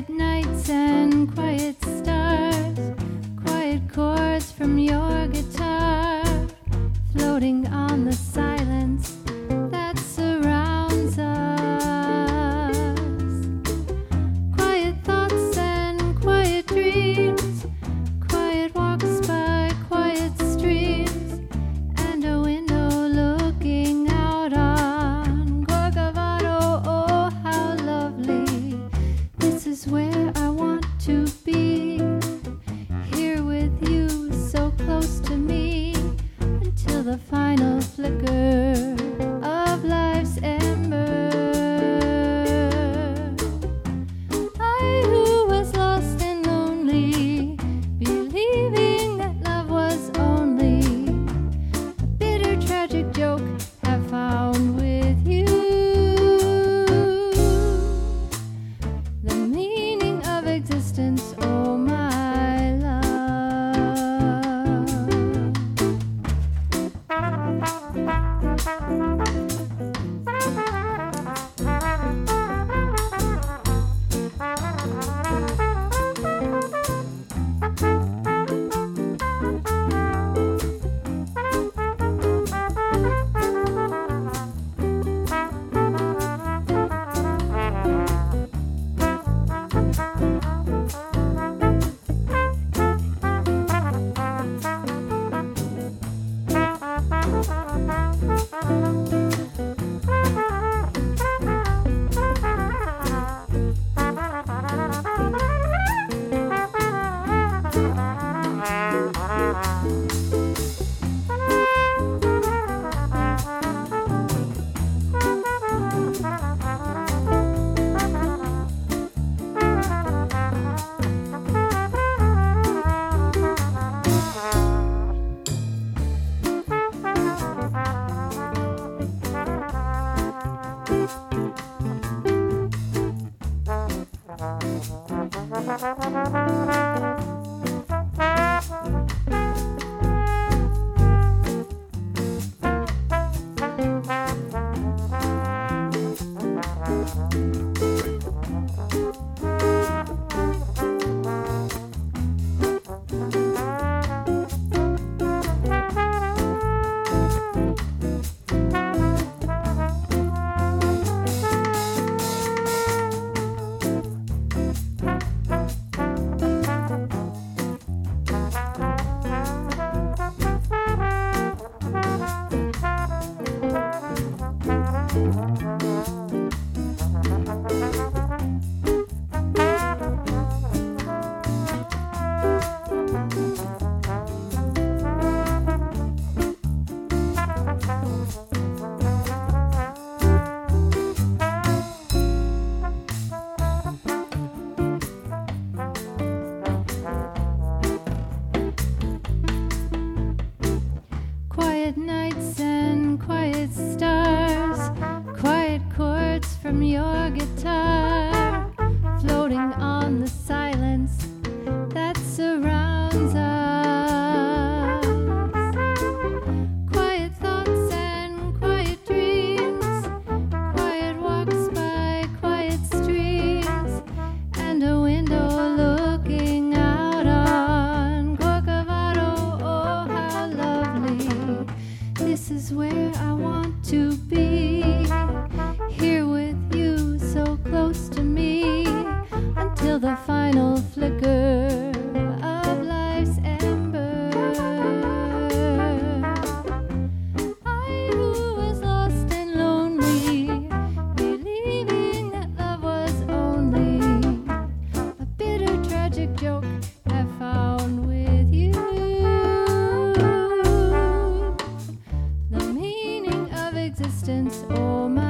Quiet nights and quiet stars, quiet chords from your guitar, floating on the silence that surrounds us. Quiet thoughts and quiet dreams, quiet walks by quiet streams, and a window looking out on Corcovado. Oh, how lovely. This is where I want to be, here with you, so close to me, until the final flicker of life's ember. I who was lost and lonely, believing that love was only a bitter tragic joke, have found with you the meaning of existence, oh my love. Quiet nights and quiet stars, quiet chords from your guitar, floating on the silence that surrounds us. Quiet thoughts and quiet dreams, quiet walks by quiet streams, and a window looking out on Corcovado. Oh, how lovely. This is where I want to be, here with you, so close to me, until the final flicker of life's ember. I who was lost and lonely, believing that love was only a bitter tragic joke, have found with you the meaning of existence, oh my